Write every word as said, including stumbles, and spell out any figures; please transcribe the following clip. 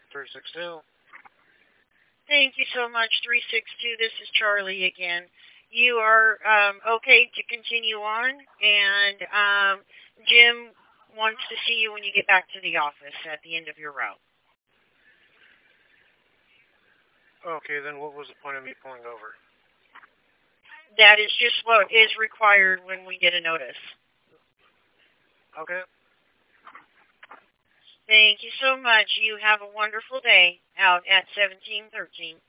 three six two. Thank you so much, three six two. This is Charlie again. You are um, okay to continue on, and um, Jim wants to see you when you get back to the office at the end of your route. Okay, then what was the point of me pulling over? That is just what is required when we get a notice. Okay. Thank you so much. You have a wonderful day out at seventeen thirteen.